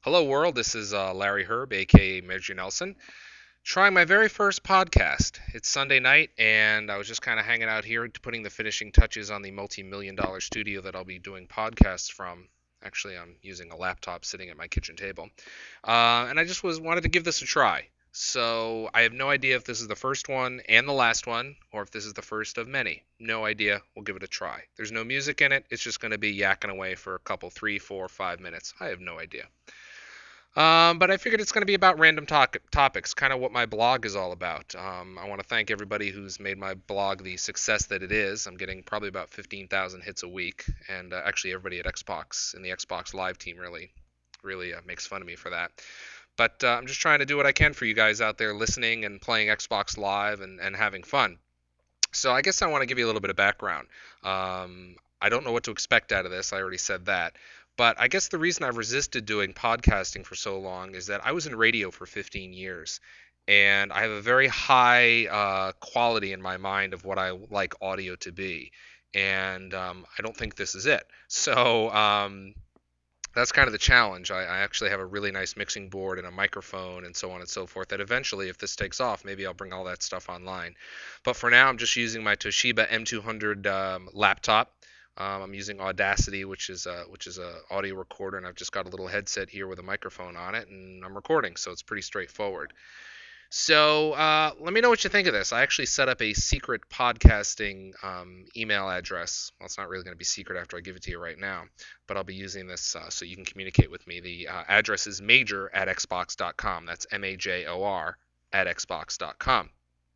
Hello, world. This is Larry Herb, aka Major Nelson, trying my very first podcast. It's Sunday night, and I was just kind of hanging out here, putting the finishing touches on the multi-million-dollar studio that I'll be doing podcasts from. Actually, I'm using a laptop sitting at my kitchen table, and I just was wanted to give this a try. So I have no idea if this is the first one and the last one, or if this is the first of many. No idea. We'll give it a try. There's no music in it. It's just going to be yakking away for a couple, 3, 4, 5 minutes. I have no idea. But I figured it's going to be about random topics, kind of what my blog is all about. I want to thank everybody who's made my blog the success that it is. I'm getting probably about 15,000 hits a week, and actually everybody at Xbox and the Xbox Live team really makes fun of me for that. But I'm just trying to do what I can for you guys out there listening and playing Xbox Live and having fun. So I guess I want to give you a little bit of background. I don't know what to expect out of this. I already said that. But I guess the reason I've resisted doing podcasting for so long is that I was in radio for 15 years. And I have a very high quality in my mind of what I like audio to be. And I don't think this is it. So that's kind of the challenge. I actually have a really nice mixing board and a microphone and so on and so forth that eventually, if this takes off, maybe I'll bring all that stuff online. But for now, I'm just using my Toshiba M200 laptop. I'm using Audacity, which is a audio recorder, and I've just got a little headset here with a microphone on it, and I'm recording, so it's pretty straightforward. So let me know what you think of this. I actually set up a secret podcasting email address. Well, it's not really going to be secret after I give it to you right now, but I'll be using this so you can communicate with me. The address is major@xbox.com. That's MAJOR at xbox.com.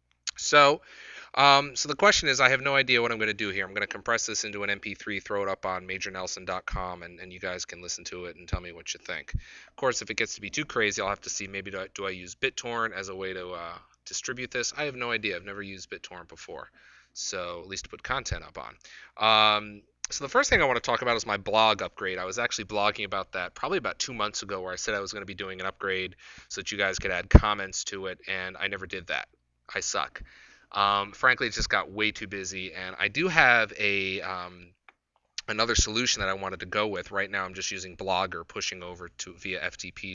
So the question is, I have no idea what I'm going to do here. I'm going to compress this into an MP3, throw it up on majornelson.com, and you guys can listen to it and tell me what you think. Of course, if it gets to be too crazy, I'll have to see maybe do I use BitTorrent as a way to distribute this. I have no idea. I've never used BitTorrent before, so at least to put content up on. So the first thing I want to talk about is my blog upgrade. I was actually blogging about that probably about 2 months ago, where I said I was going to be doing an upgrade so that you guys could add comments to it, and I never did that. I suck. Frankly, it just got way too busy, and I do have a another solution that I wanted to go with. Right now, I'm just using Blogger, pushing over to via FTP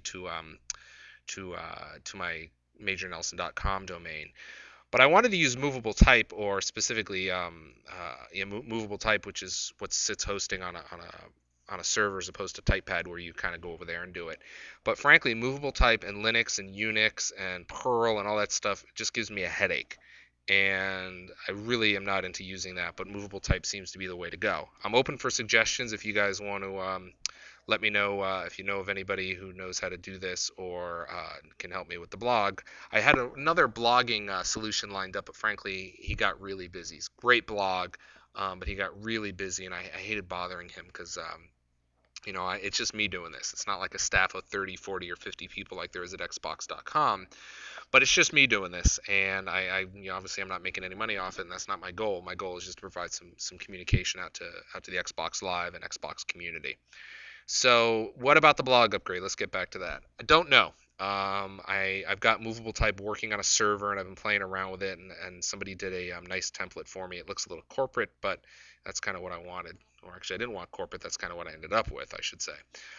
to my majornelson.com domain. But I wanted to use Movable Type, or specifically Movable Type, which is what sits hosting on a server as opposed to TypePad, where you kind of go over there and do it. But frankly, Movable Type and Linux and Unix and Perl and all that stuff just gives me a headache, and I really am not into using that, but movable type seems to be the way to go. I'm open for suggestions if you guys want to let me know if you know of anybody who knows how to do this, or can help me with the blog. I had another blogging solution lined up, but frankly, he got really busy. He's a great blog, but he got really busy, and I hated bothering him because it's just me doing this. It's not like a staff of 30, 40, or 50 people like there is at Xbox.com, but it's just me doing this, and obviously I'm not making any money off it, and that's not my goal. My goal is just to provide some communication out to the Xbox Live and Xbox community. So what about the blog upgrade? Let's get back to that. I don't know. I've got movable type working on a server, and I've been playing around with it, and somebody did a nice template for me. It looks a little corporate, but that's kind of what I wanted. Or actually, I didn't want corporate. That's kind of what I ended up with, I should say.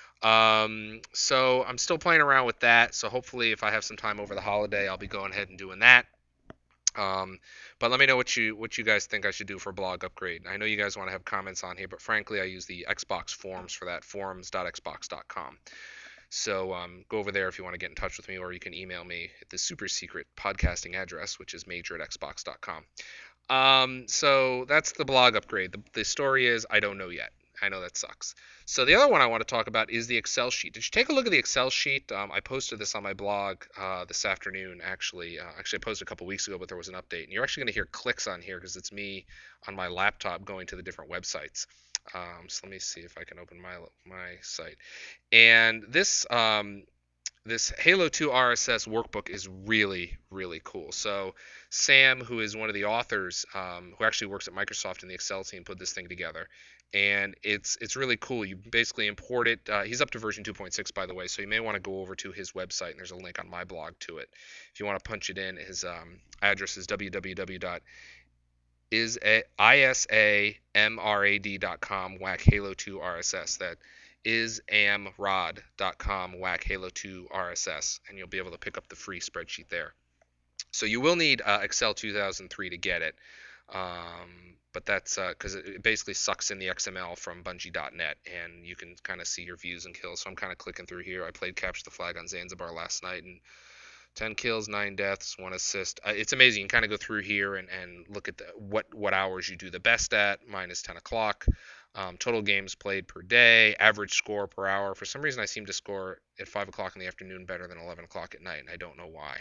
So I'm still playing around with that. So hopefully, if I have some time over the holiday, I'll be going ahead and doing that. But let me know what you guys think I should do for a blog upgrade. I know you guys want to have comments on here, but frankly, I use the Xbox forums for that, forums.xbox.com. So go over there if you want to get in touch with me, or you can email me at the super secret podcasting address, which is major@xbox.com. So that's the blog upgrade. The story is I don't know yet. I know that sucks. So the other one I want to talk about is the Excel sheet. Did you take a look at the Excel sheet? I posted this on my blog this afternoon, actually. Actually, I posted a couple weeks ago, but there was an update. And you're actually going to hear clicks on here because it's me on my laptop going to the different websites. So let me see if I can open my site. And this Halo 2 RSS workbook is really, really cool. So Sam, who is one of the authors, who actually works at Microsoft in the Excel team, put this thing together, and it's really cool. You basically import it. He's up to version 2.6, by the way, so you may want to go over to his website, and there's a link on my blog to it. If you want to punch it in, his address is www.isamrad.com /Halo 2 RSS. That isamrod.com whack Halo 2 RSS, and you'll be able to pick up the free spreadsheet there. So you will need Excel 2003 to get it. But that's because it basically sucks in the XML from Bungie.net, and you can kind of see your views and kills. So I'm kind of clicking through here. I played Capture the Flag on Zanzibar last night, and 10 kills, 9 deaths, 1 assist. It's amazing. You can kind of go through here and look at what hours you do the best at, minus 10 o'clock. Total games played per day, average score per hour. For some reason, I seem to score at 5 o'clock in the afternoon better than 11 o'clock at night, and I don't know why.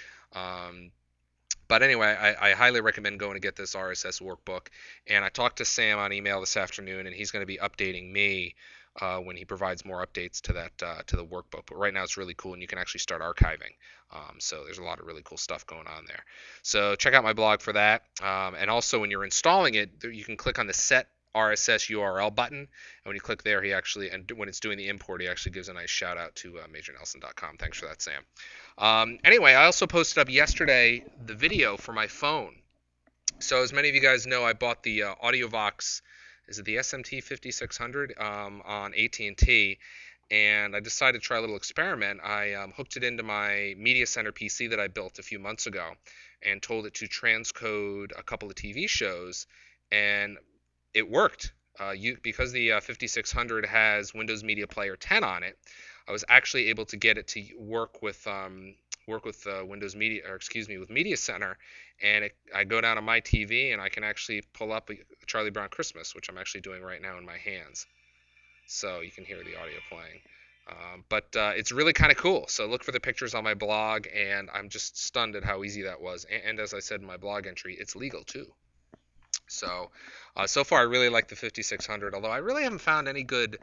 But anyway, I highly recommend going to get this RSS workbook. And I talked to Sam on email this afternoon, and he's going to be updating me when he provides more updates to that to the workbook. But right now it's really cool, and you can actually start archiving. So there's a lot of really cool stuff going on there. So check out my blog for that. And also when you're installing it, you can click on the Set RSS URL button, and when you click there, he actually, and when it's doing the import, he actually gives a nice shout out to MajorNelson.com. Thanks for that, Sam. Anyway, I also posted up yesterday the video for my phone. So as many of you guys know, I bought the AudioVox, is it the SMT 5600 on AT&T, and I decided to try a little experiment. I hooked it into my Media Center PC that I built a few months ago and told it to transcode a couple of TV shows, and it worked. Because the 5600 has Windows Media Player 10 on it, I was actually able to get it to work with Windows Media, or excuse me, with Media Center, and I go down on my TV and I can actually pull up a Charlie Brown Christmas, which I'm actually doing right now in my hands. So you can hear the audio playing. But it's really kind of cool. So look for the pictures on my blog, and I'm just stunned at how easy that was. And as I said in my blog entry, it's legal too. So far I really like the 5600, although I really haven't found any good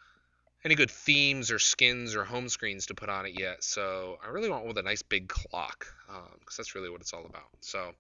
themes or skins or home screens to put on it yet. So I really want one with a nice big clock, because that's really what it's all about. So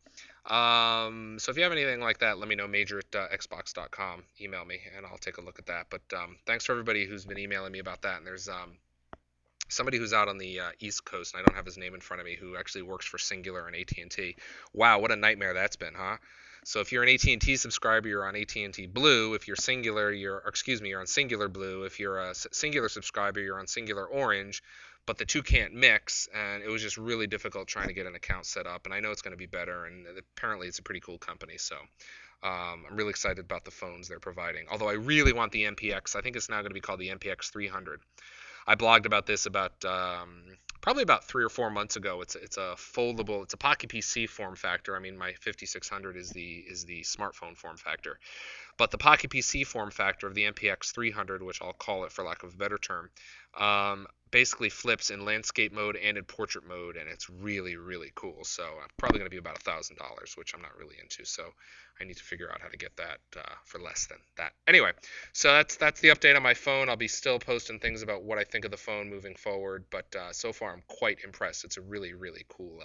if you have anything like that, let me know, major@xbox.com. Email me and I'll take a look at that. But thanks for everybody who's been emailing me about that. And there's somebody who's out on the East Coast, and I don't have his name in front of me, who actually works for Singular and AT&T. Wow, what a nightmare that's been, huh? So if you're an AT&T subscriber, you're on AT&T Blue. If you're Singular, you're on Singular Blue. If you're a Singular subscriber, you're on Singular Orange. But the two can't mix, and it was just really difficult trying to get an account set up. And I know it's going to be better, and apparently it's a pretty cool company. So I'm really excited about the phones they're providing. Although I really want the MPX. I think it's now going to be called the MPX 300. I blogged about this probably about 3 or 4 months ago. It's a foldable, it's a Pocket PC form factor. I mean, my 5600 is the smartphone form factor, but the Pocket PC form factor of the MPX 300, which I'll call it for lack of a better term, basically flips in landscape mode and in portrait mode, and it's really, really cool. So I'm probably going to be about $1,000, which I'm not really into. So I need to figure out how to get that for less than that. Anyway, so that's the update on my phone. I'll be still posting things about what I think of the phone moving forward, but so far I'm quite impressed. It's a really, really cool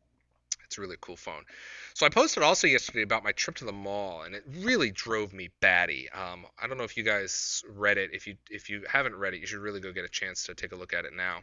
phone. So I posted also yesterday about my trip to the mall, and it really drove me batty. I don't know if you guys read it. If you haven't read it, you should really go get a chance to take a look at it now.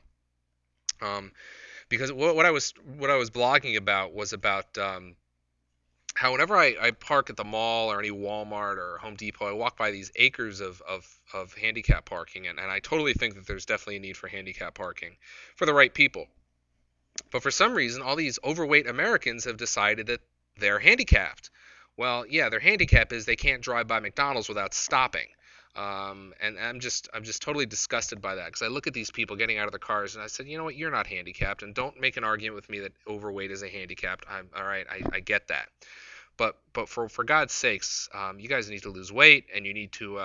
Because what I was blogging about was about how whenever I park at the mall or any Walmart or Home Depot, I walk by these acres of handicap parking, and I totally think that there's definitely a need for handicap parking for the right people. But for some reason, all these overweight Americans have decided that they're handicapped. Well, yeah, their handicap is they can't drive by McDonald's without stopping. And I'm just totally disgusted by that, because I look at these people getting out of the cars and I said, you know what, you're not handicapped, and don't make an argument with me that overweight is a handicapped. All right, I get that, but for God's sakes, you guys need to lose weight, and you need to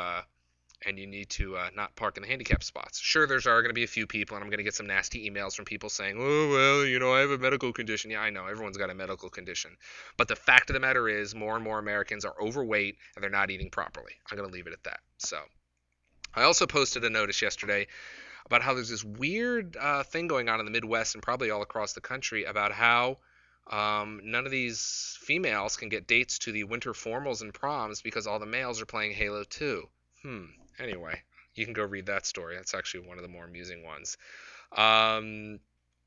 not park in the handicap spots. Sure, are going to be a few people, and I'm going to get some nasty emails from people saying, oh, well, I have a medical condition. Yeah, I know, everyone's got a medical condition. But the fact of the matter is, more and more Americans are overweight, and they're not eating properly. I'm going to leave it at that. So I also posted a notice yesterday about how there's this weird thing going on in the Midwest and probably all across the country about how none of these females can get dates to the winter formals and proms because all the males are playing Halo 2. Anyway, you can go read that story. That's actually one of the more amusing ones.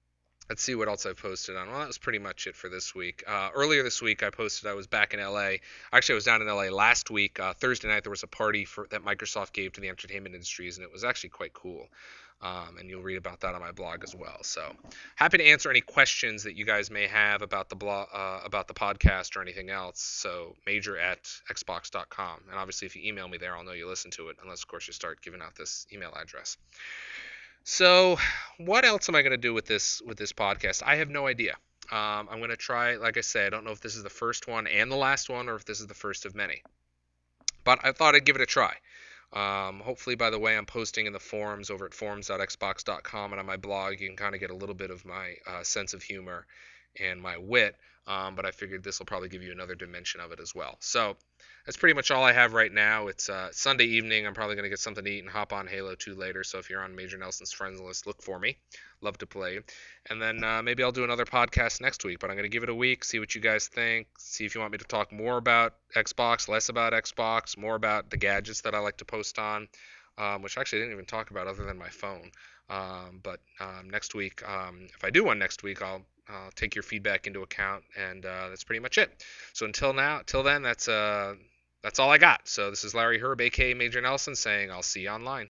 Let's see what else I posted on. Well, that was pretty much it for this week. Earlier this week, I posted I was back in LA. Actually, I was down in LA last week. Thursday night, there was a party that Microsoft gave to the entertainment industries, and it was actually quite cool. And you'll read about that on my blog as well. So happy to answer any questions that you guys may have about the blog, about the podcast or anything else. So major@xbox.com. And obviously, if you email me there, I'll know you listen to it, unless of course you start giving out this email address. So, what else am I going to do with this podcast? I have no idea. I'm going to try, like I say, I don't know if this is the first one and the last one, or if this is the first of many. But I thought I'd give it a try. Hopefully, by the way, I'm posting in the forums over at forums.xbox.com and on my blog, you can kind of get a little bit of my sense of humor and my wit. But I figured this will probably give you another dimension of it as well. So that's pretty much all I have right now. It's Sunday evening. I'm probably going to get something to eat and hop on Halo 2 later. So if you're on Major Nelson's friends list, look for me. Love to play. And then maybe I'll do another podcast next week. But I'm going to give it a week, see what you guys think, see if you want me to talk more about Xbox, less about Xbox, more about the gadgets that I like to post on, which actually I didn't even talk about other than my phone. But next week, if I do one next week, I'll take your feedback into account, and that's pretty much it. So till then, that's all I got. So this is Larry Herb, aka Major Nelson, saying I'll see you online.